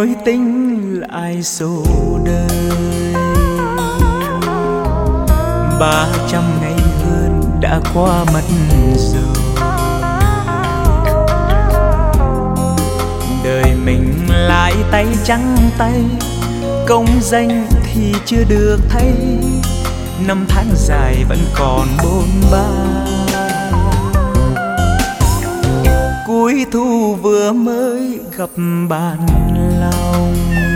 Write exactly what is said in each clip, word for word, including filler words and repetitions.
mối tình lại số đời. Ba trăm ngày hơn đã qua mất rồi, đời mình lại tay trắng tay, công danh thì chưa được thấy, năm tháng dài vẫn còn bôn ba. Cuối thu vừa mới gặp bạn lòng,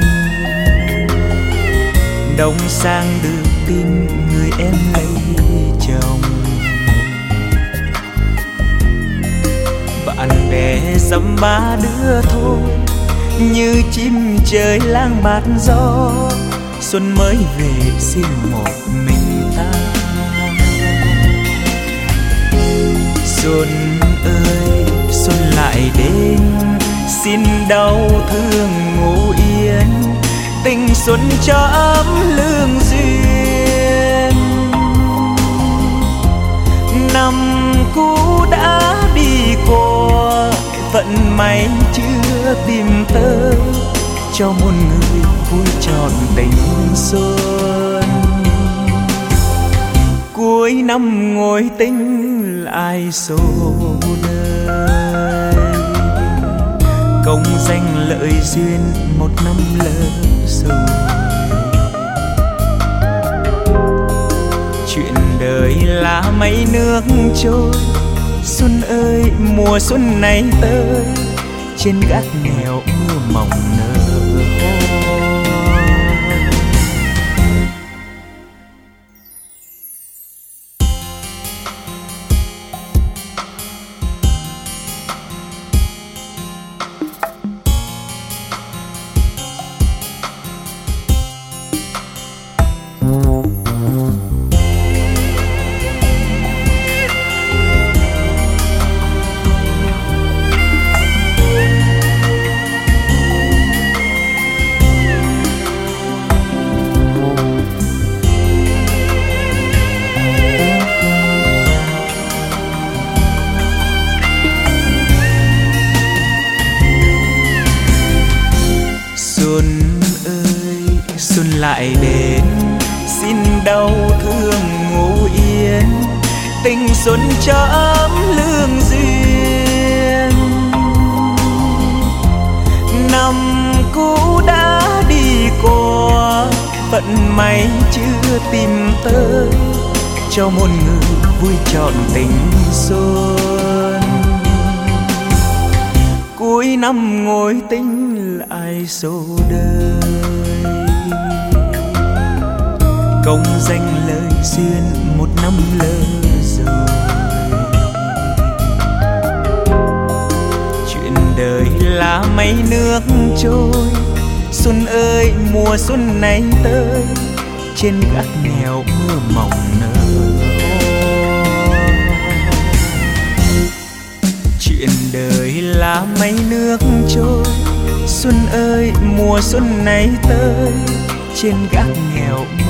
đông sang được tin người em lấy chồng. Bạn bè dăm ba đứa thôi, như chim trời lang bạt gió, xuân mới về riêng một mình ta. Xuân ơi xuân lại đến, xin đau thương ngủ yên, tình xuân cho ấm lương duyên. Năm cũ đã đi qua, vận may chưa tìm tới, cho một người vui trọn tình xuân. Cuối năm ngồi tính lại số đời, công danh lợi duyên một năm lỡ rồi. Chuyện đời là mấy nước trôi, xuân ơi mùa xuân này tới, trên gác nghèo mưa mỏng nở hoa. Xuân ơi xuân lại đến, xin đau thương ngủ yên, tình xuân cho ấm lương duyên. Năm cũ đã đi qua, vận may chưa tìm tới, cho một người vui trọn tình xuân. Cuối năm ngồi tính lại số đời, công danh lợi duyên một năm lỡ rồi. Chuyện đời là mấy nước trôi, xuân ơi mùa xuân này tới, trên gác nghèo mưa mỏng nở hoa. Chuyện đời là mấy nước trôi, xuân ơi mùa xuân này tới, trên gác nghèo